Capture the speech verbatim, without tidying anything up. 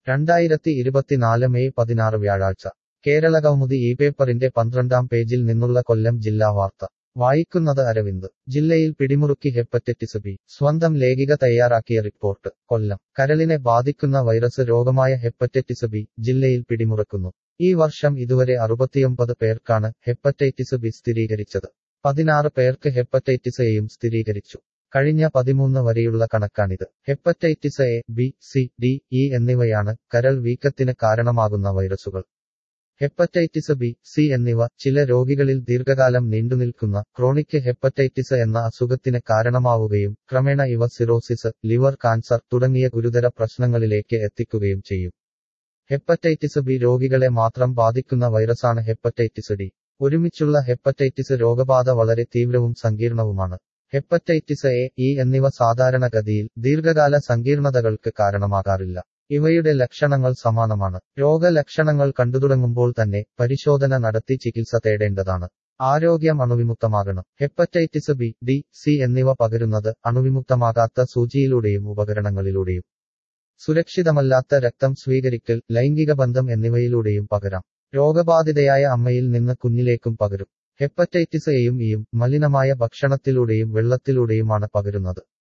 രണ്ടായിരത്തി ഇരുപത്തിനാല് മെയ് പതിനാറ് വ്യാഴാഴ്ച കേരളകൗമുദി ഈ പേപ്പറിന്റെ പന്ത്രണ്ടാം പേജിൽ നിന്നുള്ള കൊല്ലം ജില്ലാ വാർത്ത വായിക്കുന്നത് അരവിന്ദ്. ജില്ലയിൽ പിടിമുറുക്കി ഹെപ്പറ്റൈറ്റിസ് ബി. സ്വന്തം ലേഖിക തയ്യാറാക്കിയ റിപ്പോർട്ട്. കൊല്ലം. കരളിനെ ബാധിക്കുന്ന വൈറസ് രോഗമായ ഹെപ്പറ്റൈറ്റിസ് ബി ജില്ലയിൽ പിടിമുറുക്കുന്നു. ഈ വർഷം ഇതുവരെ അറുപത്തിയൊമ്പത് പേർക്കാണ് ഹെപ്പറ്റൈറ്റിസ് ബി സ്ഥിരീകരിച്ചത്. പതിനാറ് പേർക്ക് ഹെപ്പറ്റൈറ്റിസ് എയും സ്ഥിരീകരിച്ചു. കഴിഞ്ഞ പതിമൂന്ന് വരെയുള്ള കണക്കാണിത്. Hepatitis A, B, C, D, E എന്നിവയാണ് കരൾ വീക്കത്തിന് കാരണമാകുന്ന വൈറസുകൾ. ഹെപ്പറ്റൈറ്റിസ് ബി, സി എന്നിവ ചില രോഗികളിൽ ദീർഘകാലം നീണ്ടുനിൽക്കുന്ന ക്രോണിക് ഹെപ്പറ്റൈറ്റിസ് എന്ന അസുഖത്തിന് കാരണമാവുകയും ക്രമേണ ഇവ സിറോസിസ്, ലിവർ കാൻസർ തുടങ്ങിയ ഗുരുതര പ്രശ്നങ്ങളിലേക്ക് എത്തിക്കുകയും ചെയ്യും. ഹെപ്പറ്റൈറ്റിസ് ബി രോഗികളെ മാത്രം ബാധിക്കുന്ന വൈറസാണ് ഹെപ്പറ്റൈറ്റിസ് ഡി. ഒരുമിച്ചുള്ള ഹെപ്പറ്റൈറ്റിസ് രോഗബാധ വളരെ തീവ്രവും സങ്കീർണവുമാണ്. ഹെപ്പറ്റൈറ്റിസ് എ, ഇ എന്നിവ സാധാരണഗതിയിൽ ദീർഘകാല സങ്കീർണതകൾക്ക് കാരണമാകാറില്ല. ഇവയുടെ ലക്ഷണങ്ങൾ സമാനമാണ്. രോഗലക്ഷണങ്ങൾ കണ്ടുതുടങ്ങുമ്പോൾ തന്നെ പരിശോധന നടത്തി ചികിത്സ തേടേണ്ടതാണ്. ആരോഗ്യം അണുവിമുക്തമാകണം. ഹെപ്പറ്റൈറ്റിസ് ബി, ഡി, സി എന്നിവ പകരുന്നത് അണുവിമുക്തമാകാത്ത സൂചിയിലൂടെയും ഉപകരണങ്ങളിലൂടെയും. സുരക്ഷിതമല്ലാത്ത രക്തം സ്വീകരിക്കൽ, ലൈംഗിക ബന്ധം എന്നിവയിലൂടെയും പകരാം. രോഗബാധിതയായ അമ്മയിൽ നിന്ന് കുഞ്ഞിലേക്കും പകരും. ഹെപ്പറ്റൈറ്റിസ് എയും ഇയും മലിനമായ ഭക്ഷണത്തിലൂടെയും വെള്ളത്തിലൂടെയുമാണ് പകരുന്നത്.